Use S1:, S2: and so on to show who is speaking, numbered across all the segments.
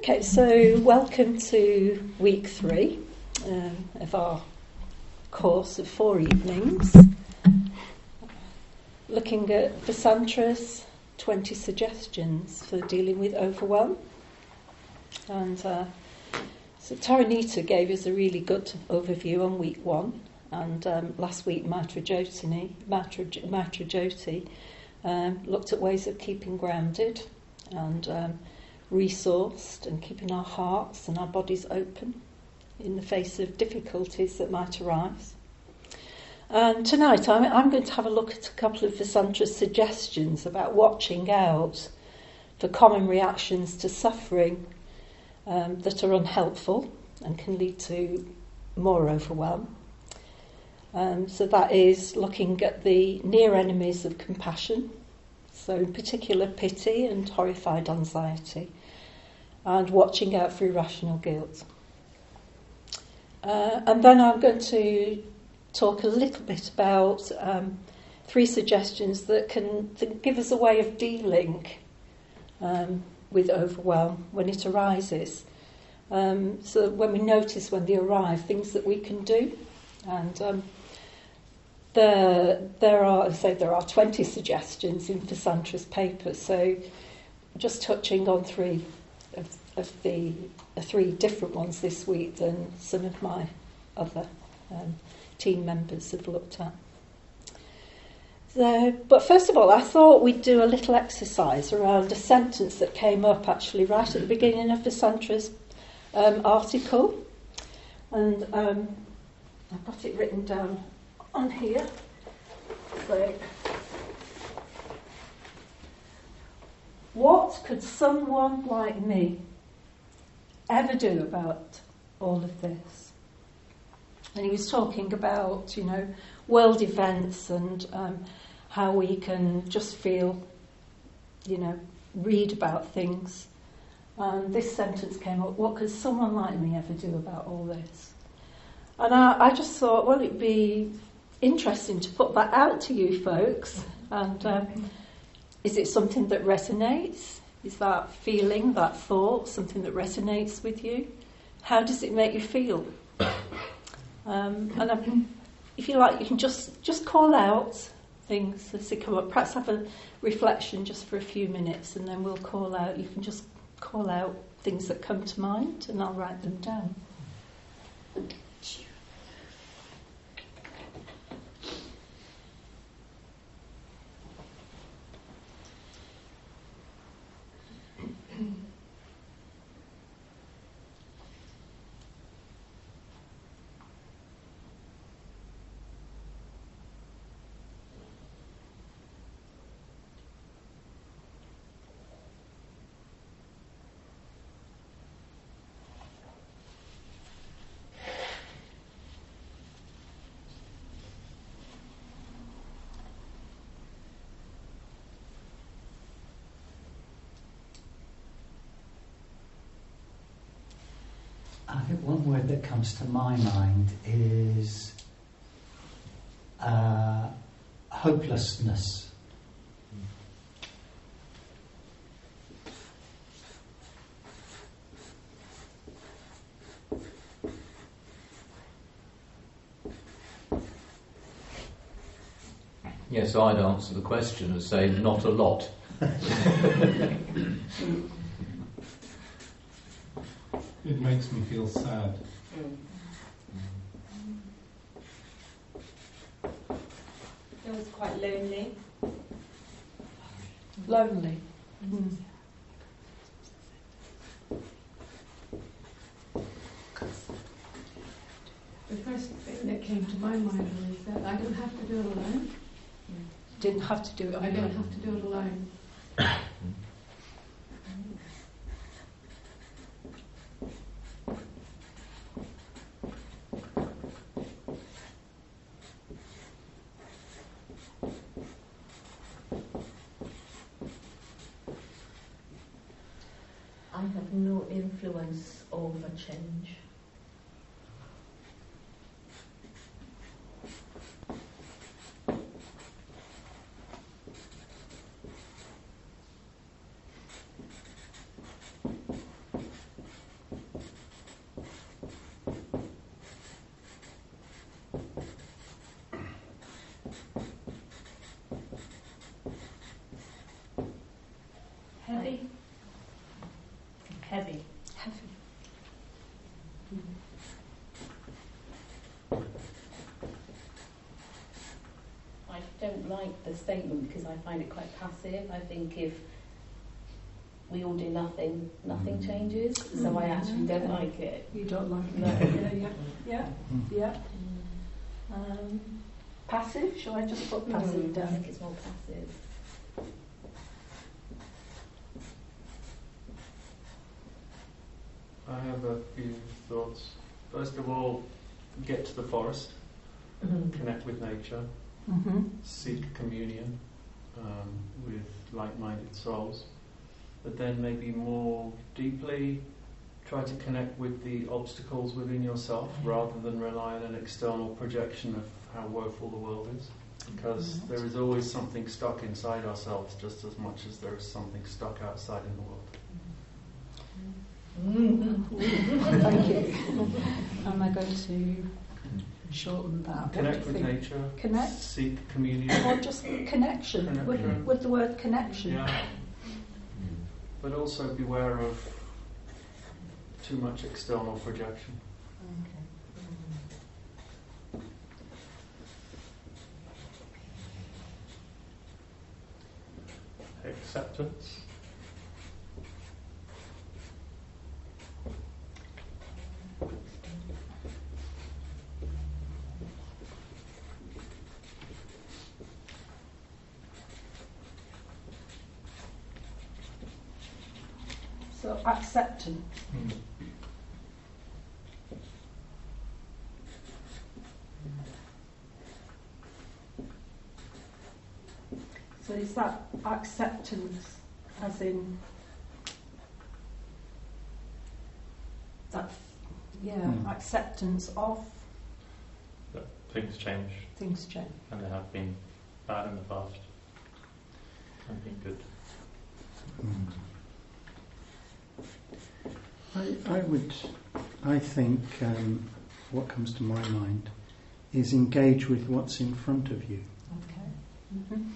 S1: Okay, so welcome to week 3 of our course of 4 evenings, looking at Vasantra's 20 suggestions for dealing with overwhelm. And so Taranita gave us a really good overview on week 1, and last week Matra Jyoti looked at ways of keeping grounded and resourced and keeping our hearts and our bodies open in the face of difficulties that might arise. And tonight I'm going to have a look at a couple of Vasantra's suggestions about watching out for common reactions to suffering that are unhelpful and can lead to more overwhelm. So that is looking at the near enemies of compassion, so in particular pity and horrified anxiety, and watching out for irrational guilt. And then I'm going to talk a little bit about 3 suggestions that can give us a way of dealing with overwhelm when it arises. So when we notice when they arrive, things that we can do. And there are 20 suggestions in Vasantra's paper, so just touching on 3 of the 3 different ones this week than some of my other team members have looked at. But first of all, I thought we'd do a little exercise around a sentence that came up actually right at the beginning of Vasantra's article, and I've got it written down on here. So, what could someone like me ever do about all of this? And he was talking about, world events and how we can just feel, read about things. And this sentence came up: what could someone like me ever do about all this? And I just thought, well, it'd be interesting to put that out to you folks. And is it something that resonates? Is that feeling, that thought, something that resonates with you? How does it make you feel? If you like, you can just call out things as they come up. Perhaps have a reflection just for a few minutes, and then we'll call out. You can just call out things that come to mind, and I'll write them down.
S2: I think one word that comes to my mind is hopelessness.
S3: Yes, I'd answer the question and say not a lot.
S4: It makes me feel sad.
S5: Feels quite lonely.
S1: Lonely. Mm.
S6: The first thing that came to my mind was that I don't have to do it alone.
S1: Didn't have to do it.
S6: I don't have to do it alone.
S5: I have no influence over change. Heavy.
S1: Heavy.
S5: I don't like the statement because I find it quite passive. I think if we all do nothing, nothing changes. So I actually don't like it.
S1: You don't like it?
S5: No.
S1: Yeah. Passive? Shall I just put passive
S5: I
S1: down?
S5: think it's more passive.
S7: I have a few thoughts. First of all, get to the forest, connect with nature,
S1: Mm-hmm.
S7: seek communion with like-minded souls, but then maybe more deeply try to connect with the obstacles within yourself rather than rely on an external projection of how woeful the world is, because there is always something stuck inside ourselves just as much as there is something stuck outside in the world.
S1: Thank you. Am I going to shorten that? What
S7: Connect
S1: do you
S7: with
S1: think?
S7: nature,
S1: Connect?
S7: seek communion.
S1: Or just connection,
S7: Connection.
S1: with the word connection?
S7: Yeah. But also beware of too much external projection.
S8: Acceptance.
S1: So acceptance. So is that acceptance as in that, acceptance of
S8: That things change,
S1: things change?
S8: and they have been bad in the past, and been good.
S2: I think what comes to my mind is engage with what's in front of you.
S1: Okay. Mm-hmm.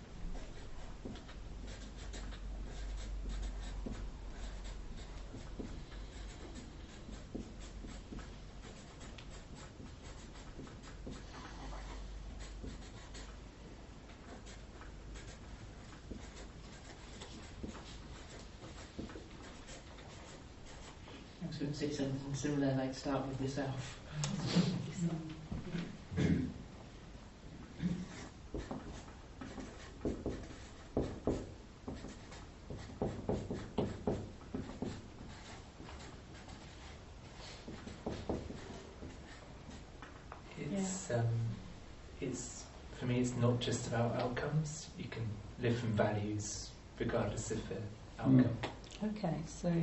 S9: I was going to say something similar, like start with yourself.
S10: It's for me. It's not just about outcomes. You can live from values regardless of the outcome.
S1: Okay, so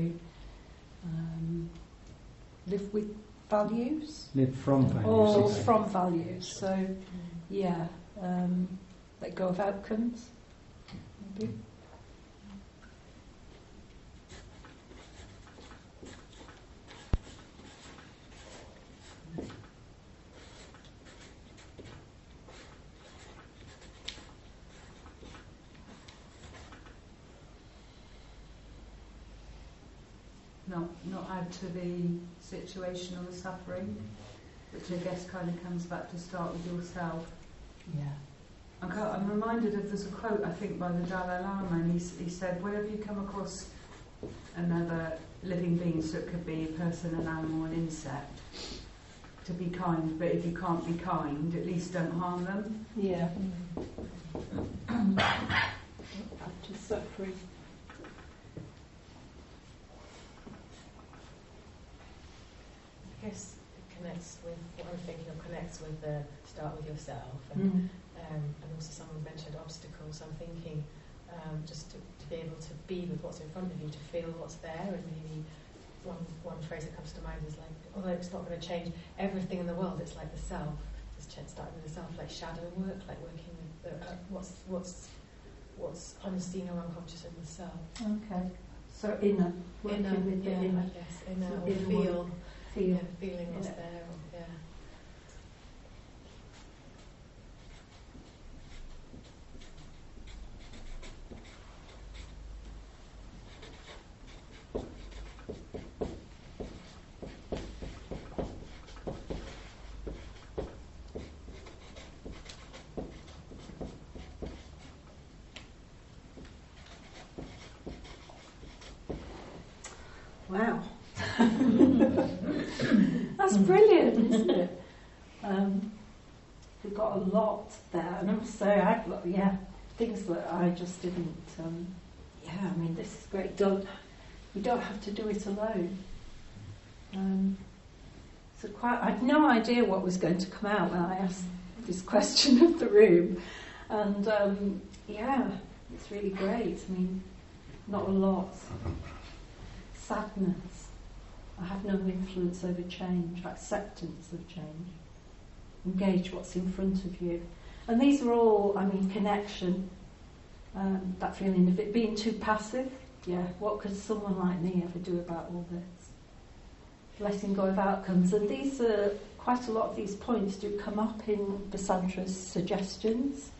S1: live with values?
S2: Live from values.
S1: Or
S2: okay.
S1: from values. So, let go of outcomes, maybe.
S11: Not add to the situation or the suffering, which I guess kind of comes back to start with yourself.
S1: Yeah.
S11: I'm reminded of, there's a quote I think by the Dalai Lama, and he said, whenever you come across another living being, so it could be a person, an animal, an insect, to be kind, but if you can't be kind, at least don't harm them.
S1: Yeah. After suffering.
S12: I guess it connects with what I'm thinking of, connects with the start with yourself, and also someone mentioned obstacles. I'm thinking just to be able to be with what's in front of you, to feel what's there, and maybe one phrase that comes to mind is like, although it's not going to change everything in the world, it's like the self. It's starting with the self, like shadow work, like working with what's unseen or unconscious in the self.
S1: Okay. So inner, working with the inner.
S12: I guess inner,
S1: So
S12: or
S1: inner
S12: feeling what's there. Or,
S1: Wow. That's brilliant, isn't it? We've got a lot there, and I must say, I've got, things that I just didn't, this is great. You don't have to do it alone. I had no idea what was going to come out when I asked this question of the room, and it's really great. I mean, not a lot. Sadness. I have no influence over change. Acceptance of change. Engage what's in front of you. And these are all, connection. That feeling of it being too passive. Yeah, what could someone like me ever do about all this? Letting go of outcomes. And these are, quite a lot of these points do come up in Vasantra's suggestions.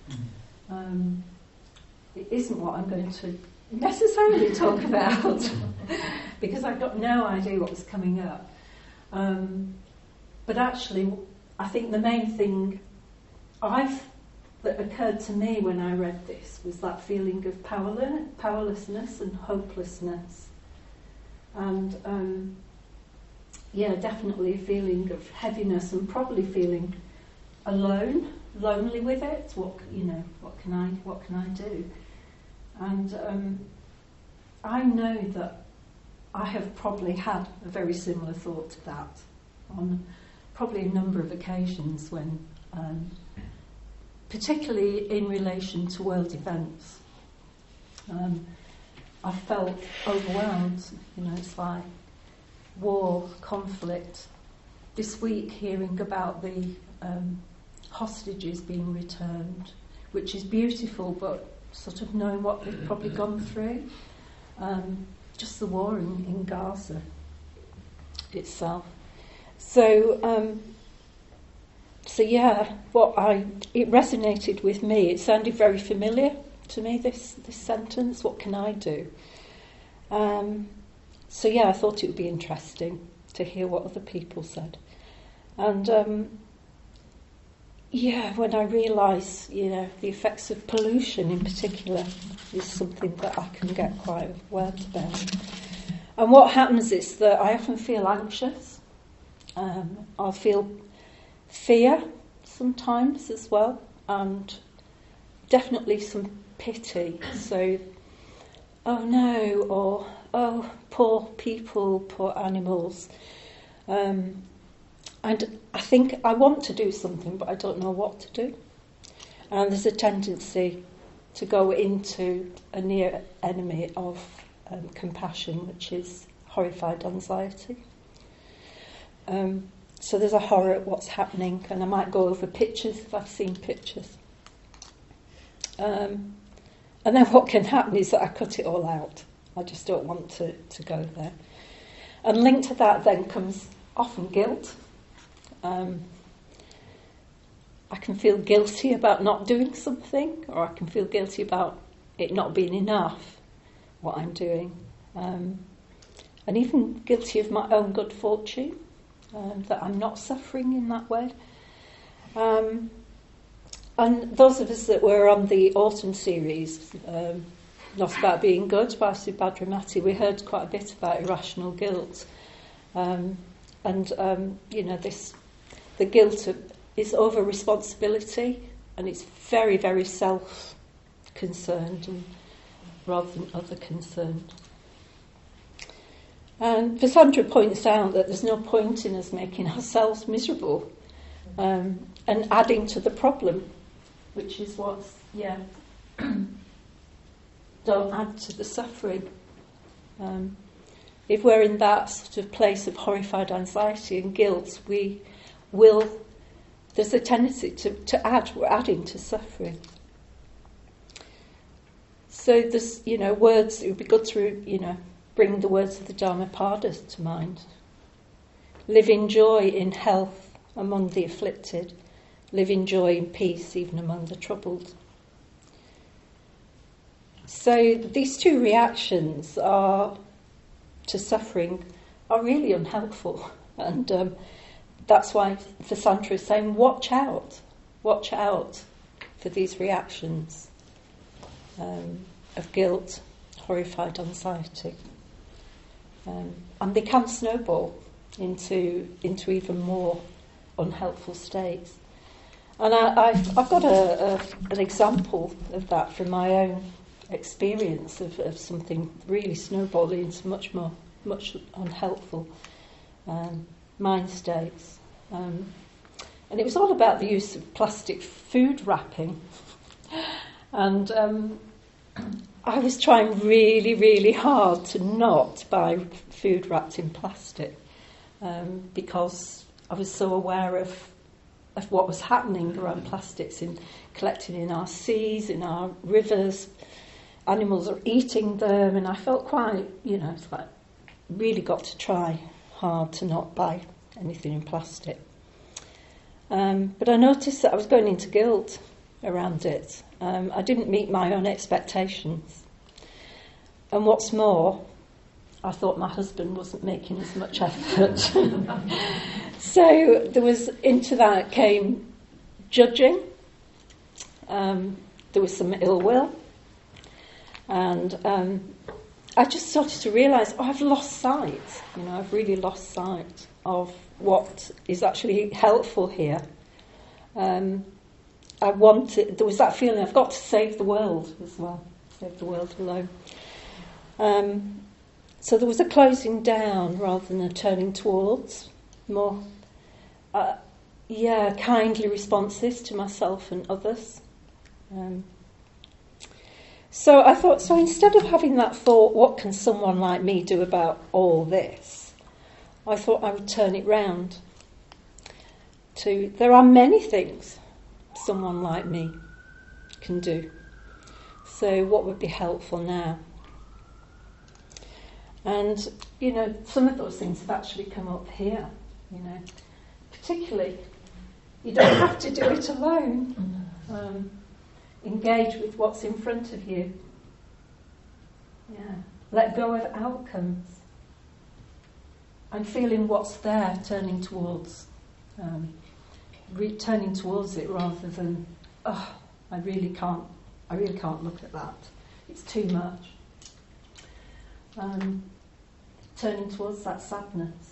S1: It isn't what I'm going to necessarily talk about because I got no idea what was coming up. But actually, I think the main thing that occurred to me when I read this was that feeling of powerlessness and hopelessness. And definitely a feeling of heaviness and probably feeling lonely with it. What can I do? And I know that I have probably had a very similar thought to that on probably a number of occasions when, particularly in relation to world events, I felt overwhelmed. It's like war, conflict. This week, hearing about the hostages being returned, which is beautiful, but sort of knowing what they've probably gone through. Just the war in Gaza itself. So it resonated with me. It sounded very familiar to me, this sentence. What can I do? I thought it would be interesting to hear what other people said. And when I realise, the effects of pollution in particular is something that I can get quite overwhelmed about. And what happens is that I often feel anxious. I'll feel fear sometimes as well, and definitely some pity. So, oh no, or oh, poor people, poor animals. And I think I want to do something, but I don't know what to do. And there's a tendency to go into a near enemy of compassion, which is horrified anxiety. So there's a horror at what's happening, and I might go over pictures if I've seen pictures. And then what can happen is that I cut it all out. I just don't want to go there. And linked to that then comes often guilt. I can feel guilty about not doing something, or I can feel guilty about it not being enough, what I'm doing. And even guilty of my own good fortune, that I'm not suffering in that way. And those of us that were on the autumn series, Not About Being Good by Subhadra Mati, we heard quite a bit about irrational guilt. The guilt is over responsibility, and it's very, very self-concerned and rather than other concerned. And Vasandra points out that there's no point in us making ourselves miserable and adding to the problem, which is what's, don't add to the suffering. If we're in that sort of place of horrified anxiety and guilt, there's a tendency to add, we're adding to suffering. So there's, words, it would be good to, bring the words of the Dhammapada to mind. Live in joy in health among the afflicted. Live in joy in peace even among the troubled. So these two reactions to suffering are really unhelpful, and that's why Vasandra is saying watch out for these reactions of guilt, horrified anxiety. and they can snowball into even more unhelpful states. And I've got an example of that from my own experience of something really snowballing into much unhelpful mind states. And it was all about the use of plastic food wrapping. And I was trying really, really hard to not buy food wrapped in plastic because I was so aware of what was happening around plastics collecting in our seas, in our rivers. Animals are eating them, and I felt quite, it's like really got to try hard to not buy anything in plastic. But I noticed that I was going into guilt around it. I didn't meet my own expectations. And what's more, I thought my husband wasn't making as much effort. So into that came judging. There was some ill will. And I just started to realise, I've lost sight. I've really lost sight of what is actually helpful here. There was that feeling, I've got to save the world as well, save the world alone. So there was a closing down rather than a turning towards, more, kindly responses to myself and others. So I thought, so instead of having that thought, what can someone like me do about all this? I thought I would turn it round to, there are many things someone like me can do. So what would be helpful now? And, some of those things have actually come up here, particularly, you don't have to do it alone. Engage with what's in front of you. Let go of outcomes. And feeling what's there, turning towards it rather than, I really can't look at that. It's too much. Turning towards that sadness.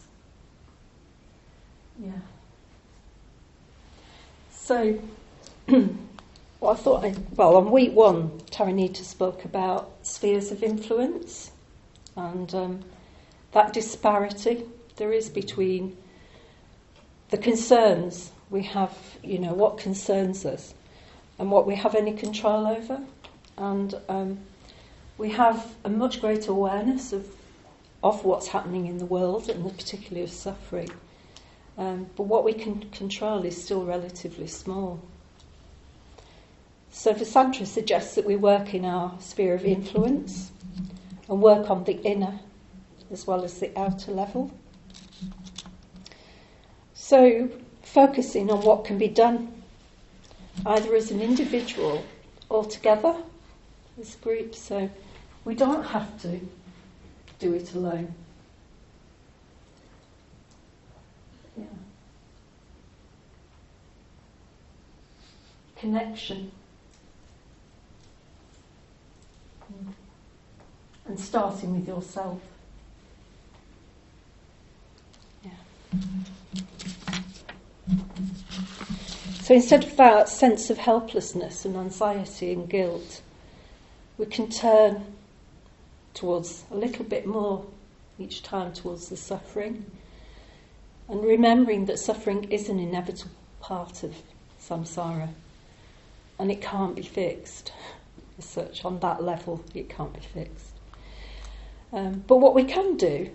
S1: So, I thought, on week 1, Taranita spoke about spheres of influence and that disparity there is between the concerns we have, what concerns us and what we have any control over. And we have a much greater awareness of what's happening in the world and particularly of suffering. But what we can control is still relatively small. So Vasantra suggests that we work in our sphere of influence and work on the inner as well as the outer level. So focusing on what can be done either as an individual or together as a group. So we don't have to do it alone. Connection. And starting with yourself. So instead of that sense of helplessness and anxiety and guilt, we can turn towards a little bit more each time towards the suffering, and remembering that suffering is an inevitable part of samsara and it can't be fixed as such. On that level it can't be fixed. But what we can do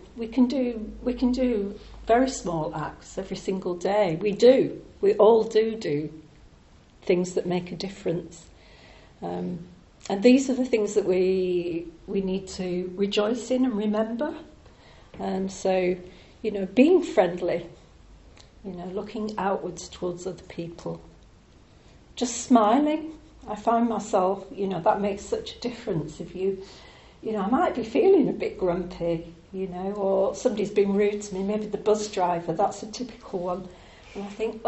S1: very small acts every single day. We all do things that make a difference. And these are the things that we need to rejoice in and remember. And so, being friendly, looking outwards towards other people, just smiling. I find myself, that makes such a difference. If I might be feeling a bit grumpy, or somebody's been rude to me, maybe the bus driver, that's a typical one. And I think,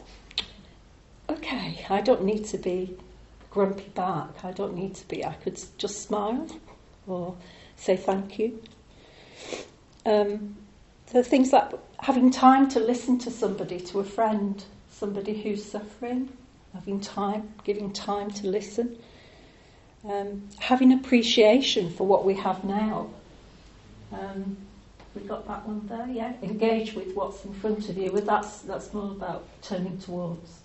S1: okay, I don't need to be grumpy back. I could just smile or say thank you. So things like having time to listen to somebody, to a friend, somebody who's suffering, having time, giving time to listen, having appreciation for what we have now. We got that one there, yeah. Engage with what's in front of you. But that's more about turning towards.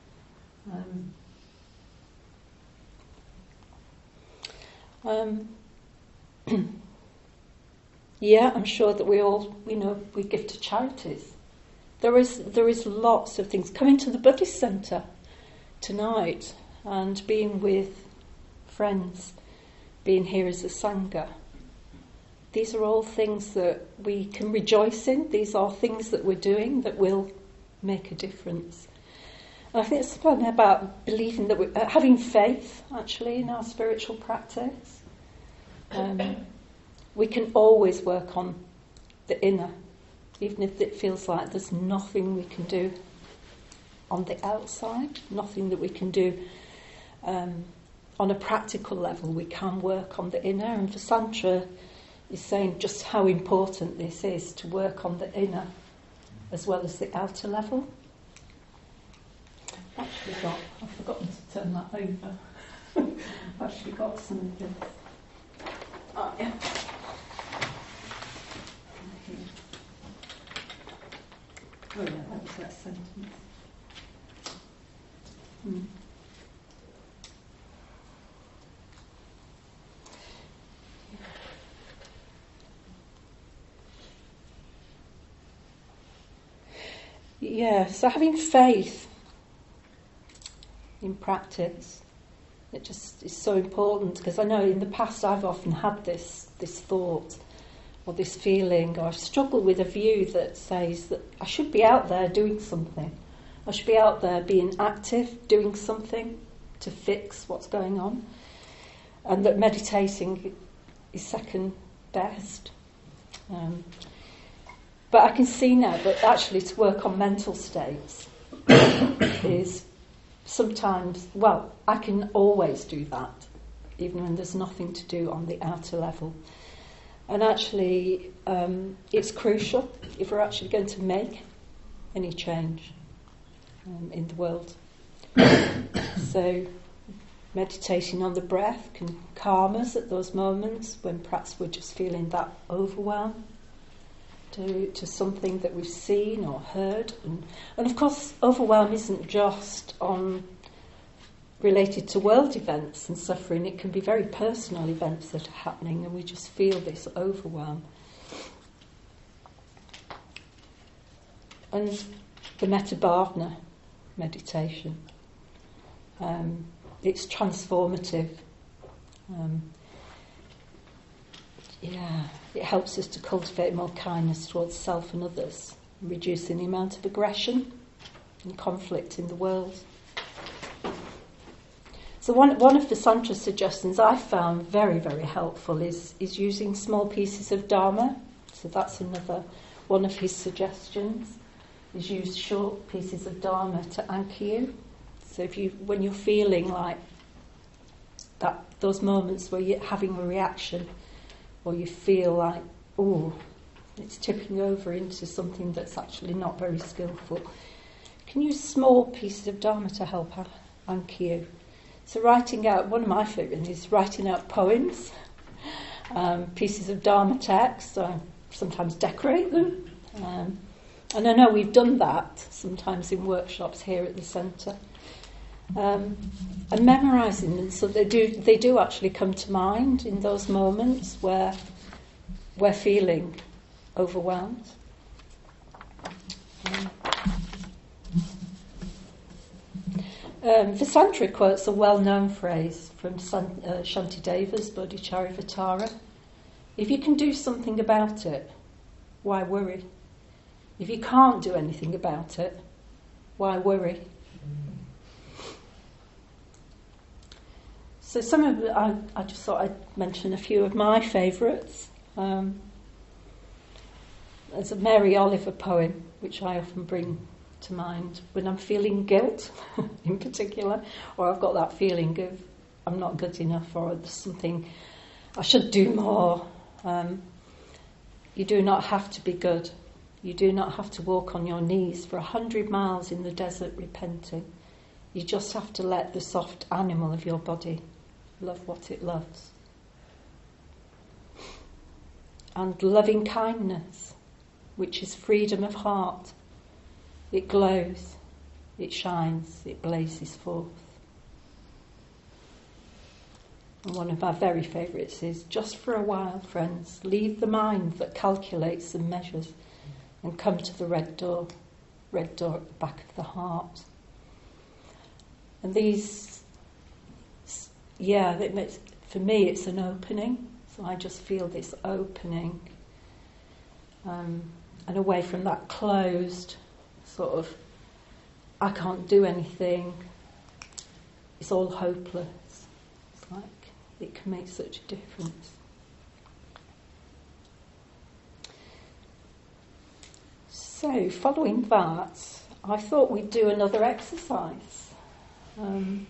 S1: Yeah, I'm sure that we give to charities. There is lots of things. Coming to the Buddhist Centre tonight and being with friends, being here as a Sangha. These are all things that we can rejoice in. These are things that we're doing that will make a difference. And I think it's about believing that we're having faith, actually, in our spiritual practice. We can always work on the inner, even if it feels like there's nothing we can do on the outside, nothing that we can do on a practical level. We can work on the inner, and Vasantra is saying just how important this is to work on the inner as well as the outer level. I've forgotten to turn that over. I've actually got some of this. Oh, yeah. Oh, yeah, that was that sentence. Yeah, so having faith in practice, it just is so important, because I know in the past I've often had this thought or this feeling, or I've struggled with a view that says that I should be out there doing something. I should be out there being active, doing something to fix what's going on, and that meditating is second best. But I can see now that actually to work on mental states is sometimes, well, I can always do that, even when there's nothing to do on the outer level. And actually, it's crucial if we're actually going to make any change in the world. So, meditating on the breath can calm us at those moments when perhaps we're just feeling that overwhelm to something that we've seen or heard. And of course, overwhelm isn't just related to world events and suffering. It can be very personal events that are happening and we just feel this overwhelm. And the Metta Bhavana meditation, it's transformative. It helps us to cultivate more kindness towards self and others, reducing the amount of aggression and conflict in the world. So one of Vasantra's suggestions I found very, very helpful is using small pieces of Dharma. So that's another one of his suggestions, is use short pieces of Dharma to anchor you. So when you're feeling like that, those moments where you're having a reaction, or you feel like, oh, it's tipping over into something that's actually not very skillful, can use small pieces of Dharma to help anchor you. So writing out, one of my favourites is writing out poems, pieces of Dharma text. I sometimes decorate them. And I know we've done that sometimes in workshops here at the centre. And memorising them, so they do actually come to mind in those moments where we're feeling overwhelmed. Vasantra quotes a well-known phrase from Shantideva's Bodhicharyavatara. If you can do something about it, why worry? If you can't do anything about it, why worry? So I just thought I'd mention a few of my favourites. There's a Mary Oliver poem, which I often bring to mind when I'm feeling guilt, in particular, or I've got that feeling of I'm not good enough, or there's something I should do more. You do not have to be good. You do not have to walk on your knees for 100 miles in the desert repenting. You just have to let the soft animal of your body love what it loves. And loving kindness, which is freedom of heart. It glows, it shines, it blazes forth. And one of our very favourites is, just for a while, friends, leave the mind that calculates and measures and come to the red door at the back of the heart. And these, for me it's an opening, so I just feel this opening, and away from that closed sort of, I can't do anything, it's all hopeless. It's like, it can make such a difference. So, following that, I thought we'd do another exercise. And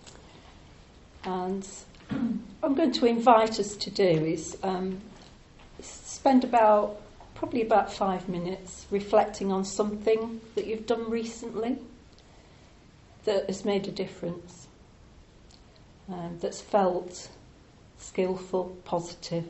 S1: I'm going to invite us to do is spend probably about 5 minutes reflecting on something that you've done recently that has made a difference, that's felt skillful, positive.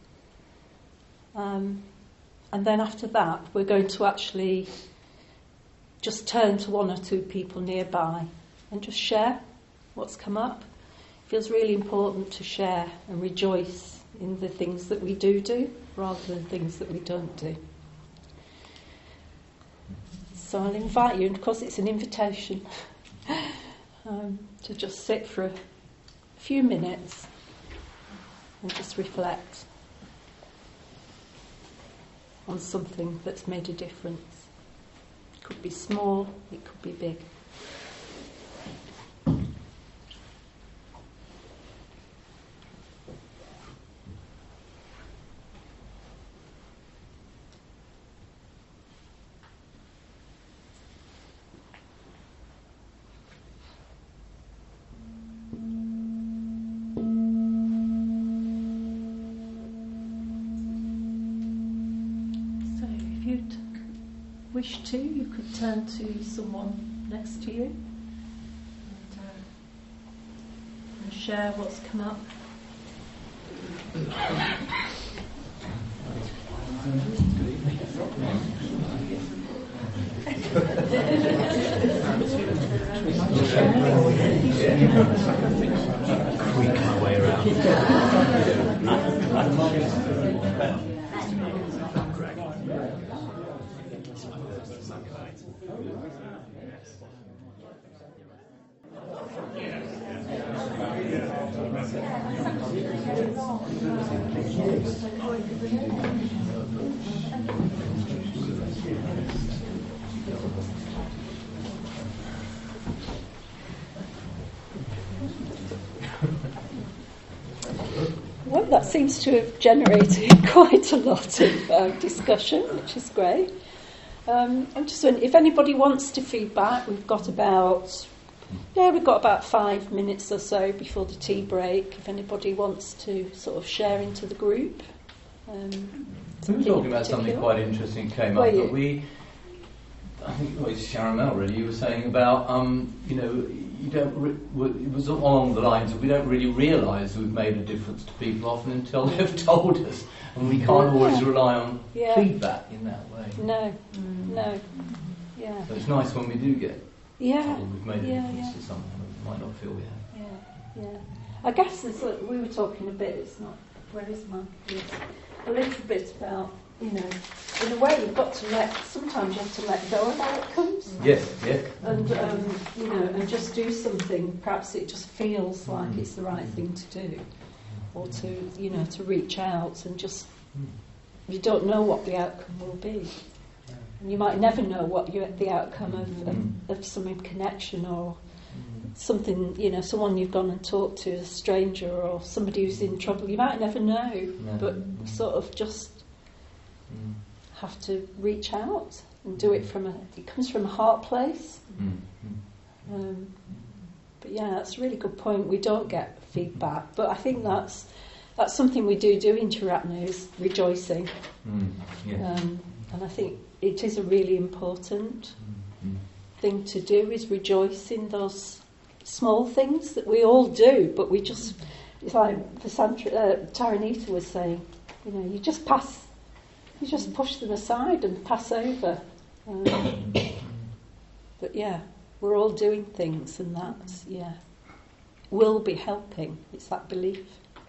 S1: And then after that, we're going to actually just turn to one or two people nearby and just share what's come up. It feels really important to share and rejoice in the things that we do rather than things that we don't do. So I'll invite you, and of course it's an invitation, to just sit for a few minutes and just reflect on something that's made a difference. It could be small, it could be big. Wish to, you could turn to someone next to you and share what's come up.
S3: Creak my way around.
S1: Well, that seems to have generated quite a lot of discussion, which is great. I'm just wondering if anybody wants to feedback. We've got about 5 minutes or so before the tea break. If anybody wants to sort of share into the group.
S3: We were talking about something quite interesting came up, but I think it was Sharon really, you were saying about, you don't. It was along the lines of we don't really realise we've made a difference to people often until they've told us, and we can't always rely on feedback in that way.
S1: No.
S3: So it's nice when we do get told we've made a difference to someone who might not feel we have.
S1: Yeah. I guess we were talking a bit. It's not. Where is my? Yes, a little bit about. In a way, you've got to sometimes you have to let go of outcomes.
S3: Yes.
S1: And, and just do something. Perhaps it just feels like it's the right thing to do. Or to reach out and just, you don't know what the outcome will be. And you might never know what the outcome of some connection or something, someone you've gone and talked to, a stranger or somebody who's in trouble. You might never know, but we sort of just have to reach out and do it it comes from a heart place. But that's a really good point. We don't get feedback, but I think that's that's something we do in Tirapnu, is rejoicing.
S3: Yeah.
S1: And I think it is a really important thing to do, is rejoice in those small things that we all do, but we just, it's like Taranita was saying, you just push them aside and pass over. But yeah, we're all doing things, and that's, will be helping. It's that belief.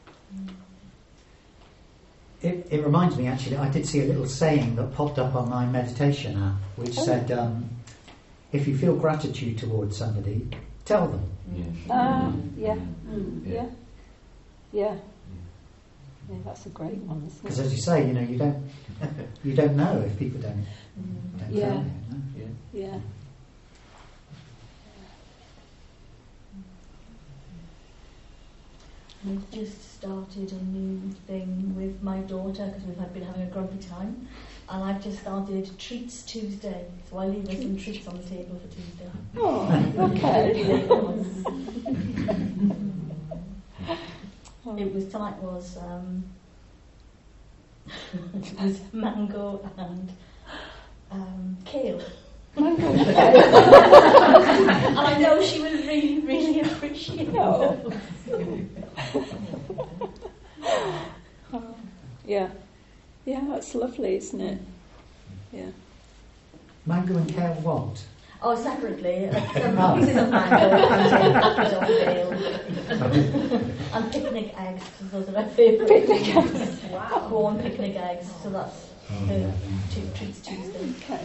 S13: It reminds me, actually, I did see a little saying that popped up on my meditation app, which said, if you feel gratitude towards somebody, tell them.
S1: Yeah, that's a great one, isn't it?
S13: Because as you say, you don't know if people don't tell you.
S1: Yeah.
S14: We've just started a new thing with my daughter because we've been having a grumpy time, and I've just started Treats Tuesday. So I leave her some treats on the table for Tuesday.
S1: Oh, okay.
S14: It was tonight was it was mango and kale. And I know she will really, really appreciate it.
S1: Yeah, that's lovely, isn't it? Yeah.
S13: Mango and kale what?
S14: Oh, separately. Some pieces of mango and apples on kale. And picnic eggs, because those are my favourite. Picnic eggs. Wow. Corn picnic eggs, so that's Treats Tuesday.
S1: Okay.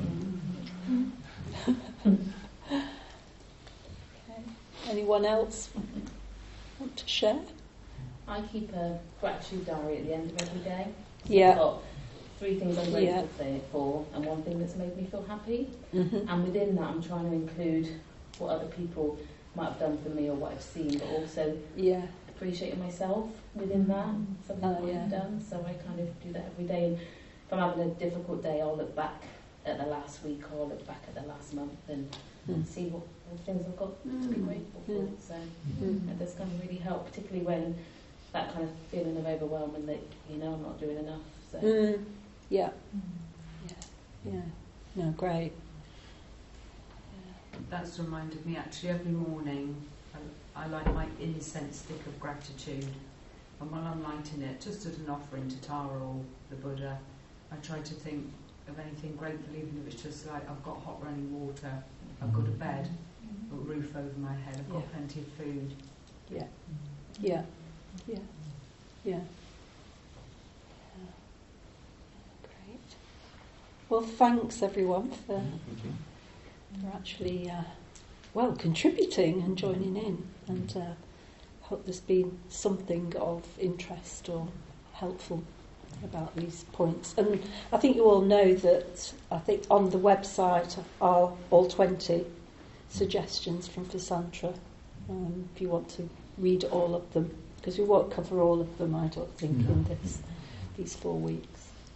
S1: Anyone else want to share?
S5: I keep a gratitude diary at the end of every day.
S1: Yeah.
S5: I've got 3 things I'm grateful for and 1 thing that's made me feel happy.
S1: Mm-hmm.
S5: And within that, I'm trying to include what other people might have done for me or what I've seen, but also appreciating myself within that, something I've done. So I kind of do that every day. And if I'm having a difficult day, I'll look back at the last week or I'll look back at the last month and see what things I've got to be grateful for. So it does kind of really help, particularly when that kind of feeling of overwhelm and that I'm not doing enough. So
S1: yeah. No, great.
S11: That's reminded me, actually, every morning I light my incense stick of gratitude, and while I'm lighting it, just as an offering to Tara or the Buddha, I try to think of anything grateful, even if it's just like I've got hot running water, I've got a bed, a roof over my head, I've got plenty of food.
S1: Yeah. Great. Well, thanks everyone for actually contributing and joining in, and hope there's been something of interest or helpful about these points. And I think you all know that I think on the website are all 20 suggestions from Vasantra, if you want to read all of them, because we won't cover all of them, I don't think, in these 4 weeks.